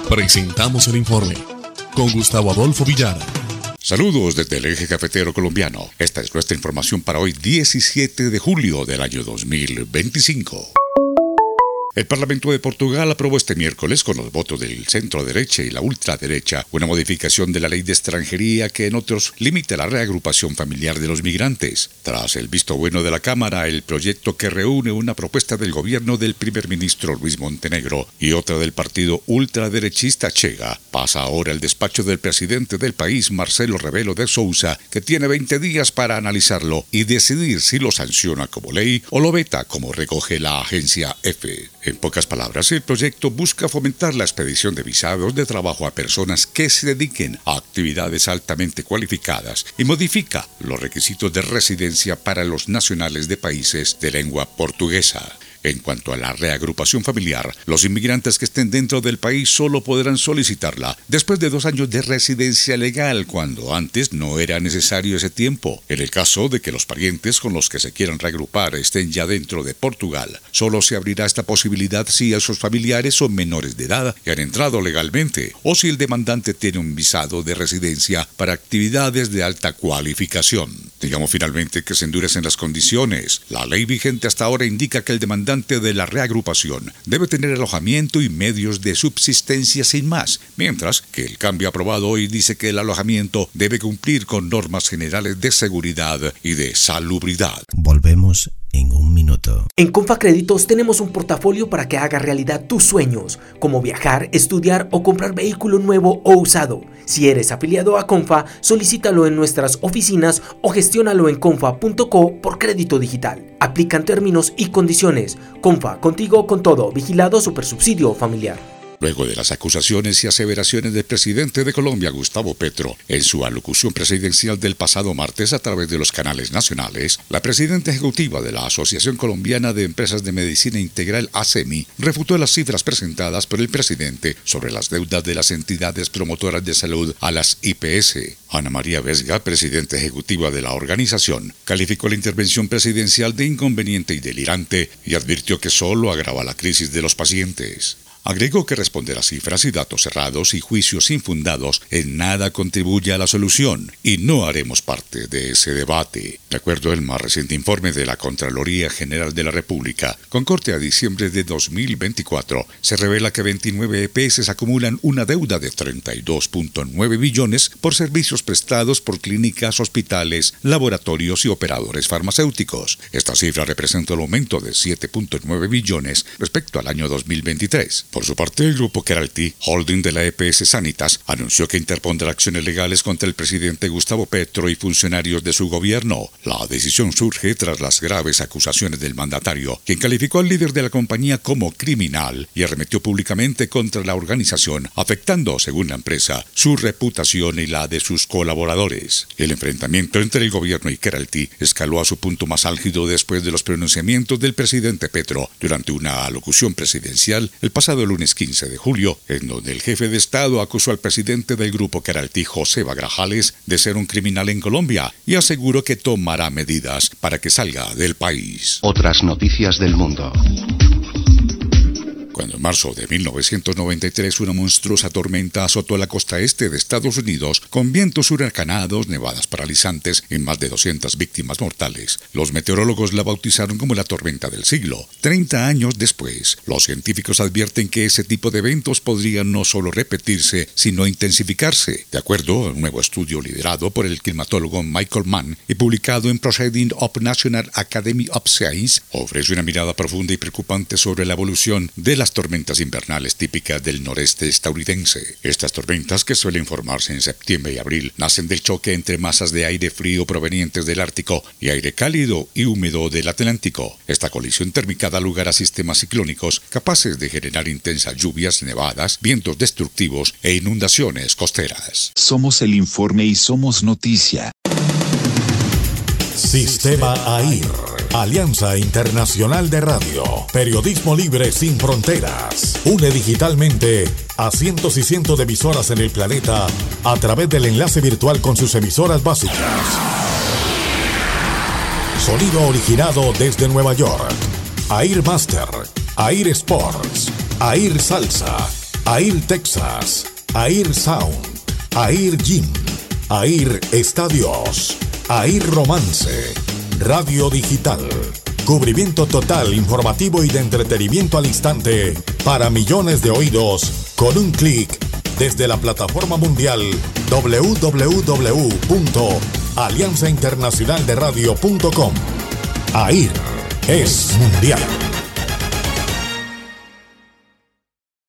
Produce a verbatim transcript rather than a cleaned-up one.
Presentamos el informe con Gustavo Adolfo Villara. Saludos desde el eje cafetero colombiano. Esta es nuestra información para hoy, diecisiete de julio del año dos mil veinticinco. El Parlamento de Portugal aprobó este miércoles, con los votos del centro-derecha y la ultraderecha, una modificación de la ley de extranjería que en otros limita la reagrupación familiar de los migrantes. Tras el visto bueno de la Cámara, el proyecto, que reúne una propuesta del gobierno del primer ministro Luis Montenegro y otra del partido ultraderechista Chega, pasa ahora al despacho del presidente del país, Marcelo Rebelo de Sousa, que tiene veinte días para analizarlo y decidir si lo sanciona como ley o lo veta, como recoge la agencia EFE. En pocas palabras, el proyecto busca fomentar la expedición de visados de trabajo a personas que se dediquen a actividades altamente cualificadas y modifica los requisitos de residencia para los nacionales de países de lengua portuguesa. En cuanto a la reagrupación familiar, los inmigrantes que estén dentro del país solo podrán solicitarla después de dos años de residencia legal, cuando antes no era necesario ese tiempo. En el caso de que los parientes con los que se quieran reagrupar estén ya dentro de Portugal, solo se abrirá esta posibilidad si esos familiares son menores de edad y han entrado legalmente, o si el demandante tiene un visado de residencia para actividades de alta cualificación. Digamos finalmente que se endurecen las condiciones. La ley vigente hasta ahora indica que el demandante de la reagrupación debe tener alojamiento y medios de subsistencia sin más, mientras que el cambio aprobado hoy dice que el alojamiento debe cumplir con normas generales de seguridad y de salubridad. Volvemos en un minuto. En Confa Créditos tenemos un portafolio para que haga realidad tus sueños, como viajar, estudiar o comprar vehículo nuevo o usado. Si eres afiliado a Confa, solicítalo en nuestras oficinas o gestiónalo en confa punto co por crédito digital. Aplican términos y condiciones. Confa, contigo con todo. Vigilado Supersubsidio Familiar. Luego de las acusaciones y aseveraciones del presidente de Colombia, Gustavo Petro, en su alocución presidencial del pasado martes a través de los canales nacionales, la presidenta ejecutiva de la Asociación Colombiana de Empresas de Medicina Integral, ASEMI, refutó las cifras presentadas por el presidente sobre las deudas de las entidades promotoras de salud a las I P S. Ana María Vesga, presidenta ejecutiva de la organización, calificó la intervención presidencial de inconveniente y delirante y advirtió que solo agrava la crisis de los pacientes. Agregó que responder a cifras y datos cerrados y juicios infundados en nada contribuye a la solución y no haremos parte de ese debate. De acuerdo al más reciente informe de la Contraloría General de la República, con corte a diciembre de dos mil veinticuatro, se revela que veintinueve E P S acumulan una deuda de treinta y dos punto nueve billones por servicios prestados por clínicas, hospitales, laboratorios y operadores farmacéuticos. Esta cifra representa un aumento de siete punto nueve billones respecto al año dos mil veintitrés. Por su parte, el grupo Keralty, holding de la E P S Sanitas, anunció que interpondrá acciones legales contra el presidente Gustavo Petro y funcionarios de su gobierno. La decisión surge tras las graves acusaciones del mandatario, quien calificó al líder de la compañía como criminal y arremetió públicamente contra la organización, afectando, según la empresa, su reputación y la de sus colaboradores. El enfrentamiento entre el gobierno y Keralty escaló a su punto más álgido después de los pronunciamientos del presidente Petro durante una alocución presidencial el pasado lunes quince de julio, en donde el jefe de Estado acusó al presidente del grupo Keralty, José Grajales, de ser un criminal en Colombia y aseguró que tomará medidas para que salga del país. Otras noticias del mundo. Cuando en marzo de mil novecientos noventa y tres una monstruosa tormenta azotó la costa este de Estados Unidos con vientos huracanados, nevadas paralizantes y más de doscientas víctimas mortales, los meteorólogos la bautizaron como la tormenta del siglo. Treinta años después, los científicos advierten que ese tipo de eventos podrían no solo repetirse, sino intensificarse. De acuerdo a un nuevo estudio liderado por el climatólogo Michael Mann y publicado en Proceedings of National Academy of Science, ofrece una mirada profunda y preocupante sobre la evolución de las tormentas invernales típicas del noreste estadounidense. Estas tormentas, que suelen formarse en septiembre y abril, nacen del choque entre masas de aire frío provenientes del Ártico y aire cálido y húmedo del Atlántico. Esta colisión térmica da lugar a sistemas ciclónicos capaces de generar intensas lluvias, nevadas, vientos destructivos e inundaciones costeras. Somos el informe y somos noticia. Sistema AIR, Alianza Internacional de Radio, periodismo libre sin fronteras. Une digitalmente a cientos y cientos de emisoras en el planeta a través del enlace virtual con sus emisoras básicas. Sonido originado desde Nueva York. AIR Master, AIR Sports, AIR Salsa, AIR Texas, AIR Sound, AIR Gym, AIR Estadios, AIR Romance, Radio Digital. Cubrimiento total, informativo y de entretenimiento al instante para millones de oídos con un clic desde la plataforma mundial doble u doble u doble u punto alianza internacional de radio punto com. AIR es mundial.